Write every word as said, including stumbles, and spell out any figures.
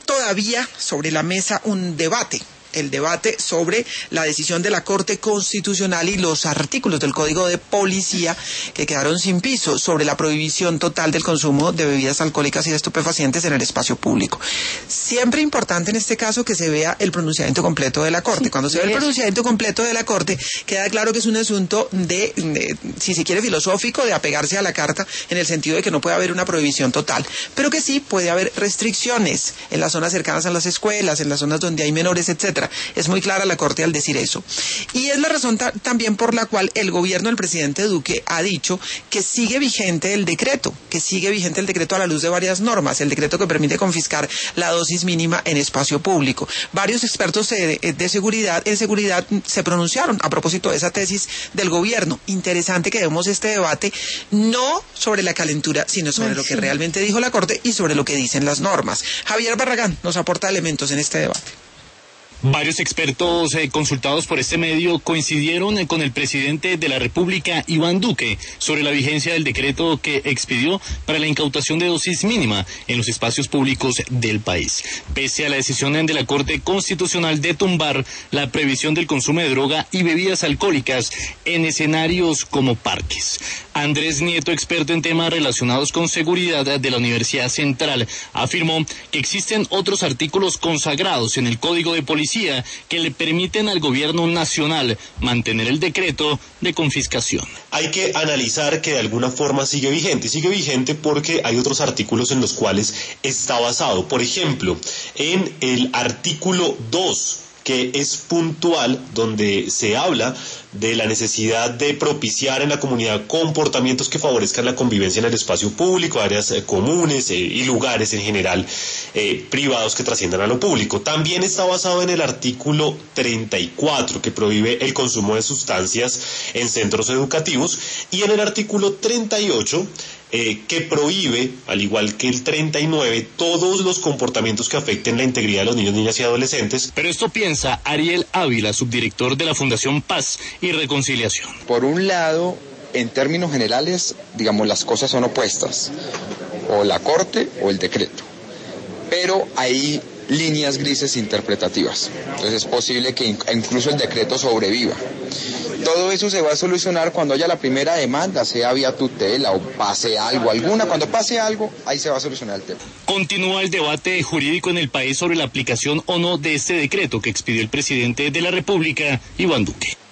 todavía sobre la mesa un debate. El debate sobre la decisión de la Corte Constitucional y los artículos del Código de Policía que quedaron sin piso sobre la prohibición total del consumo de bebidas alcohólicas y de estupefacientes en el espacio público. Siempre importante en este caso que se vea el pronunciamiento completo de la Corte. Cuando se ve el pronunciamiento completo de la Corte, queda claro que es un asunto de, de, si se quiere, filosófico, de apegarse a la Carta en el sentido de que no puede haber una prohibición total, pero que sí puede haber restricciones en las zonas cercanas a las escuelas, en las zonas donde hay menores, etcétera. Es muy clara la Corte al decir eso. Y es la razón ta- también por la cual el gobierno del presidente Duque ha dicho que sigue vigente el decreto, que sigue vigente el decreto a la luz de varias normas, el decreto que permite confiscar la dosis mínima en espacio público. Varios expertos de, de seguridad, en seguridad se pronunciaron a propósito de esa tesis del gobierno. Interesante que demos este debate no sobre la calentura, sino sobre Ay, lo que sí. realmente dijo la Corte y sobre lo que dicen las normas. Javier Barragán nos aporta elementos en este debate. Varios expertos eh, consultados por este medio coincidieron eh, con el presidente de la República, Iván Duque, sobre la vigencia del decreto que expidió para la incautación de dosis mínima en los espacios públicos del país. Pese a la decisión de la Corte Constitucional de tumbar la prohibición del consumo de droga y bebidas alcohólicas en escenarios como parques. Andrés Nieto, experto en temas relacionados con seguridad de la Universidad Central, afirmó que existen otros artículos consagrados en el Código de Policía que le permiten al gobierno nacional mantener el decreto de confiscación. Hay que analizar que de alguna forma sigue vigente. Sigue vigente porque hay otros artículos en los cuales está basado. Por ejemplo, en el artículo dos, que es puntual, donde se habla de la necesidad de propiciar en la comunidad comportamientos que favorezcan la convivencia en el espacio público, áreas eh, comunes eh, y lugares en general eh, privados que trasciendan a lo público. También está basado en el artículo treinta y cuatro, que prohíbe el consumo de sustancias en centros educativos, y en el artículo treinta y ocho, Eh, que prohíbe, al igual que el treinta y nueve, todos los comportamientos que afecten la integridad de los niños, niñas y adolescentes. Pero esto piensa Ariel Ávila, subdirector de la Fundación Paz y Reconciliación. Por un lado, en términos generales, digamos, las cosas son opuestas, o la Corte o el decreto, pero hay líneas grises interpretativas, entonces es posible que incluso el decreto sobreviva. Todo eso se va a solucionar cuando haya la primera demanda, sea vía tutela o pase algo, alguna, cuando pase algo, ahí se va a solucionar el tema. Continúa el debate jurídico en el país sobre la aplicación o no de este decreto que expidió el presidente de la República, Iván Duque.